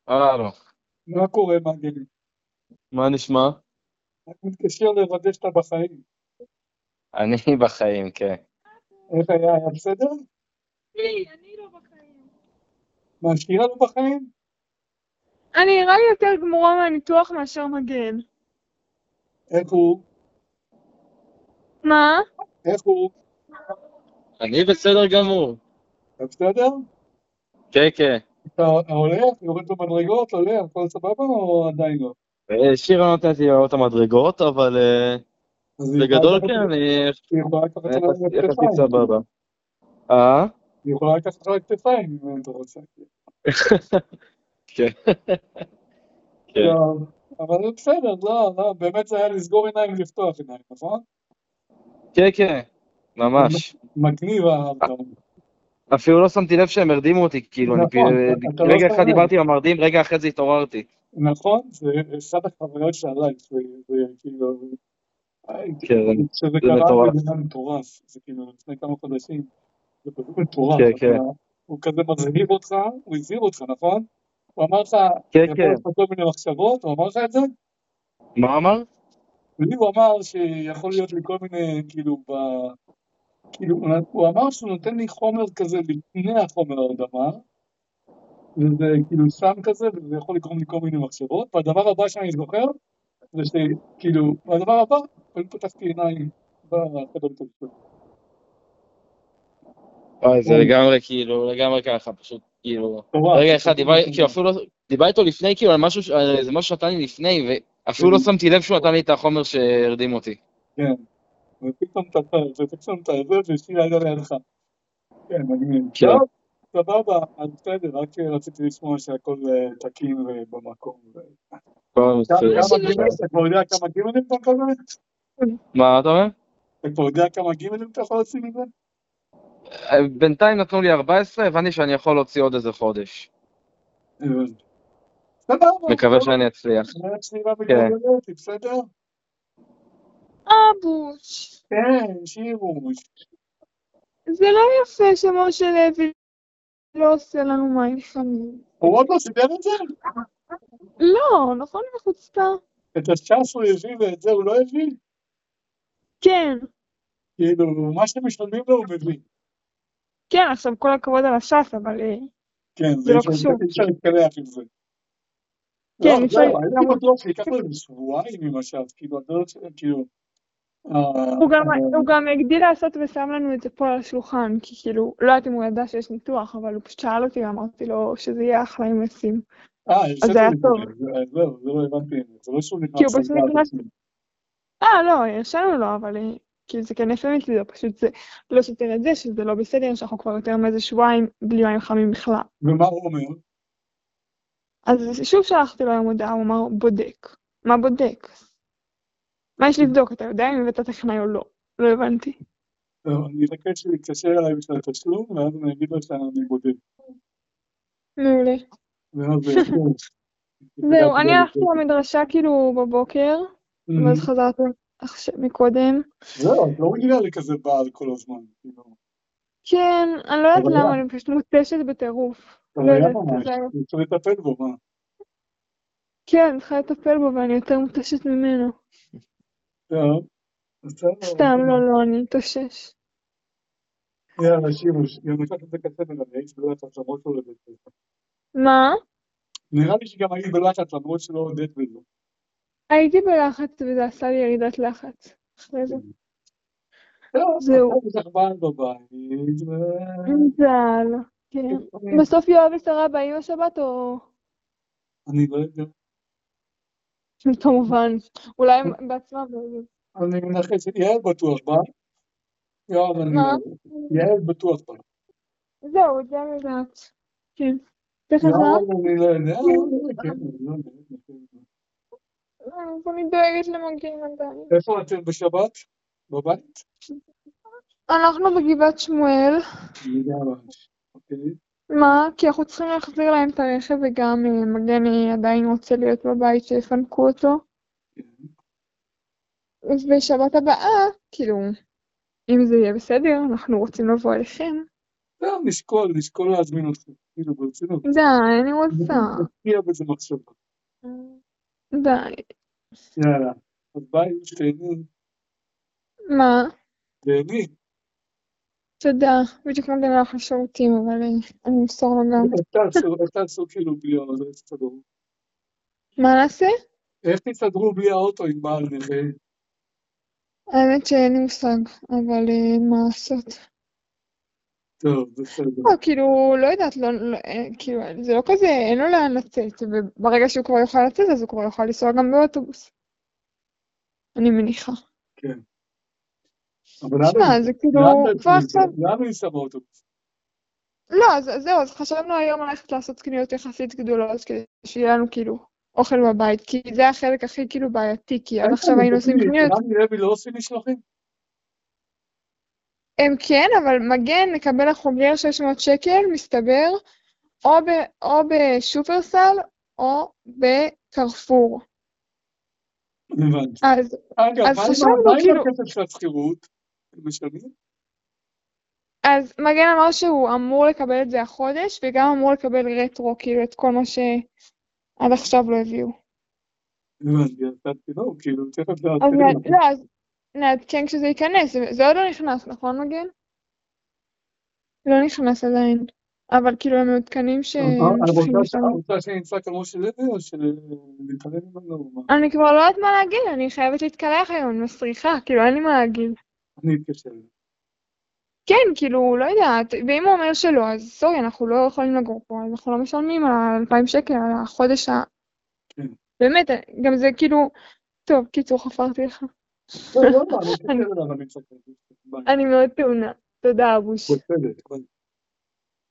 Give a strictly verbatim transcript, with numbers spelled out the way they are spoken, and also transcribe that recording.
הלו, מה קורה, מגני? מה נשמע? רק מתקשר לוודא שאתה בחיים. אני בחיים, כן. איך היה? היה בסדר? אני לא בחיים. מה, שירה לא בחיים? אני נראה לי יותר גמורה מהניתוח מאשר מגן. איך הוא? מה? איך הוא? אני בסדר גמור. אתה בסדר? כן, כן. אתה הולך, יורד במדרגות, עולה, הכל סבבה או עדיין לא? אה, שירה נותנת לי לראות את המדרגות, אבל אה, אז היא יכולה בגדול לקחת, כן, אני היא יכולה לקחת עליי יחס- יחסית כתפיים, כאילו. סבבה. אה? היא יכולה לקחת עליי כתפיים, אם אתה רוצה. כן, כן. טוב, אבל זה בסדר, לא, לא, באמת זה היה לסגור עיניים ולפתוח עיניים, נכון? כן, כן, ממש. מגניב ההרדמה. אפילו לא שמתי לב שהם הרדימו אותי, כאילו, אני נכון, פ- אתה לא רגע שם אחד לב. דיברתי עם המרדים, רגע אחרי זה התעוררתי. נכון, זה אחת החוויות שעליי, זה זה כאילו, הייתי- כן, זה כשזה זה קרה לי מטורף. זה היה מטורף, זה כאילו לפני כמה חודשים, זה פשוט מטורף, כן, אתה, כן. הוא כזה מזהיר אותך, הוא הזהיר אותך, נכון? הוא אמר לך, כן, יבוא כן. לך כל מיני מחשבות, הוא אמר לך את זה? מה אמר? לי הוא אמר שיכול להיות לי כל מיני, כאילו, ב... כאילו, הוא אמר שהוא נותן לי חומר כזה לפני החומר הרדמה, וזה כאילו סם כזה, וזה יכול לגרום לי כל מיני מחשבות, והדבר הבא שאני זוכר, זה שכאילו, והדבר הבא, אני פתחתי עיניים בחדר התלבשות. וואי, זה לגמרי, כאילו, לגמרי ככה, פשוט, כאילו, מטורף, רגע זה אחד, פשוט דיבר, כאילו, מטורף. אפילו לא, דיבר איתו לפני, כאילו, על משהו, ש- על איזה משהו שנתן לי לפני, ואפילו לא שמתי לב שהוא נתן לי את החומר שהרדים אותי. כן, ופתאום אתה ופתאום אתה זה, ושנייה היה לידך. כן, מגניב. כן. טוב, סבבה, אז בסדר, רק רציתי לשמוע שהכל אה, תקין ובמקום. כל כ- מצוין, כמה עכשיו. גימלים? אתה כבר יודע כמה גימלים אתה יכול לעשות? מה אתה אומר? אתה כבר יודע כמה גימלים אתה יכול להוציא מזה? אה, בינתיים נתנו לי ארבע עשרה, הבנתי שאני יכול להוציא עוד איזה חודש. הבנתי. סבבה, מקווה טוב. שאני אצליח. נראית סביבה כן. מתמודדת, היא בסדר? אבוש. כן, שירוש. זה לא יפה שמשה לוי לא עושה לנו מים חמים. הוא עוד לא סידר את זה? לא, נכון בחוצפה? את הש"ס הוא הביא ואת זה הוא לא הביא? כן. כאילו, מה שמשלמים לו הוא מביא. כן, עכשיו כל הכבוד על הש"ס, אבל אה, כן, זה זה אי לא אפשר קשור. אי אפשר להתקלח עם זה. כן, לא, אפשר... זהו, הייתי בטוח שייקח לו איזה שבועיים עם הש"ס, כאילו, אתה יודע, ש- כאילו, אה, הוא גם, אה, הוא גם הגדיל לעשות ושם לנו את זה פה על השולחן, כי כאילו, לא יודעת אם הוא ידע שיש ניתוח, אבל הוא פשוט שאל אותי ואמרתי לו שזה יהיה אחלה אם נשים. אה, אז זה הרשיתי היה לזה, טוב, זה- זהו, זה לא הבנתי, זה לא שהוא כי נכנס הוא על פשוט דעת נכנס... עצמי. אה, לא, הרשנו לו, אבל אה, כאילו זה כן יפה מצדי, פשוט זה לא סותר את זה, שזה לא בסדר, שאנחנו כבר יותר מאיזה שבועיים בלי מים חמים בכלל. ומה הוא אומר? אז שוב שלחתי לו היום הודעה, הוא אמר, בודק. מה בודק? מה יש לבדוק? אתה יודע אם הבאת טכנאי או לא? לא הבנתי. טוב, אני אחכה שהוא יתקשר אליי בשביל התשלום, ואז אני אגיד לו שאני בודק. מעולה. ואז זה יפה. זהו, אני הלכתי למדרשה כאילו בבוקר, ואז חזרתי עכשיו מקודם. זהו, את לא רגילה לכזה בעל כל הזמן. כאילו. כן, אני לא יודעת חוויה, למה, אני פשוט מותשת בטירוף. לא חוויה יודעת, ממש, זה... צריך לטפל בו, מה? כן, אני צריכה לטפל בו ואני יותר מותשת ממנו. טוב, בסדר. סתם, לא, לא, אני אתאושש. יאללה, שימוש, גם לקחת את זה קשה מלהיט בלחץ למרות שהוא לא הודית בזה. מה? נראה לי שגם היית בלחץ למרות שלא הודית בזה. הייתי בלחץ וזה עשה לי ירידת לחץ. אחרי זה. טוב, זהו. עכשיו יש לך בעל בבית, ו... זל. כן. בסוף יואב ושרה באים השבת או... אני לא יודע. כמובן. אולי הם בעצמם לא יודעים. אני מנחש שיעל בטוח בה. יואב, אני לא מה? יודע. יעל בטוח בה. זהו, את זה אני יודעת. כן. איך אתה? יואב, אני לא יודע. כן, אני לא יודע. אז אני דואגת למגן עדיין. איפה אתם בשבת? בבית? אנחנו בגבעת שמואל. אני יודע ממש. אוקיי. מה? כי אנחנו צריכים להחזיר להם את הרכב וגם אה, מגני עדיין רוצה להיות בבית שיפנקו אותו. אז בשבת הבאה, כאילו, אם זה יהיה בסדר, אנחנו רוצים לבוא אליכם. זהו, נשקול, נשקול להזמין אותך, כאילו ברצינות. די, אני רוצה. נשקיע בזה מחשבה. די. יאללה, אז ביי, שתהני, מה? תהני. תודה. בדיוק נותן לך לשירותים, אבל אה, אני אמסור לו גם. איך תעשו, איך תעשו כאילו בלי האוטו, איך תסתדרו? מה נעשה? איך תסתדרו בלי האוטו עם בעל נכה? האמת שאין לי מושג, אבל אה, אין מה לעשות. טוב, בסדר. לא, כאילו, לא יודעת, לא, לא, אה, כאילו, זה לא כזה, אין לו לאן לצאת, וברגע שהוא כבר יוכל לצאת, אז הוא כבר יוכל לנסוע גם באוטובוס. אני מניחה. כן. אבל לאן שמע, הוא- זה כאילו, לאן כבר הוא- עכשיו, לאן הוא ייסע באוטובוס? לא, אז זהו, אז חשבנו היום ללכת לעשות קניות יחסית גדולות, כדי שיהיה לנו כאילו אוכל בבית, כי זה החלק הכי כאילו בעייתי, כי עד עכשיו היינו עושים קניות. רמי לוי לא עושים משלוחים? הם כן, אבל מגן נקבל לחוגר שש מאות שקל, מסתבר, או, ב, או בשופרסל, או בקרפור. הבנתי. אז, אגב, אז מה עם ה- חשבנו, מה עם כאילו- הכסף של השכירות? הם משלמים? אז מגן אמר שהוא אמור לקבל את זה החודש, וגם אמור לקבל רטרו, כאילו, את כל מה שעד עכשיו לא הביאו. הבנתי, אז תעדכנו, לא, כאילו, תכף אז תעדכנו. נע- לא, אז נעדכן כשזה ייכנס, זה זה עוד לא נכנס, נכון מגן? לא נכנס עדיין, אבל כאילו הם מעודכנים שהם אני צריכים רוצה ש- לשלם. רוצה שנמצא כמו של לוי או של להתעלם ממנו או מה? אני כבר לא יודעת מה להגיד, אני חייבת להתקלח היום, אני מסריחה, כאילו אין לי מה להגיד. אני אתקשר. כן, כאילו, לא יודעת, ואם הוא אומר שלא, אז סורי, אנחנו לא יכולים לגור פה, אז אנחנו לא משלמים על אלפיים שקל, על החודש ה... כן. באמת, גם זה כאילו... טוב, קיצור, חפרתי לך. לא, לא, לא, אני אתקשר אליו, אני אצטרך. ביי. אני מאוד טעונה. תודה, אבוש. בסדר, ביי.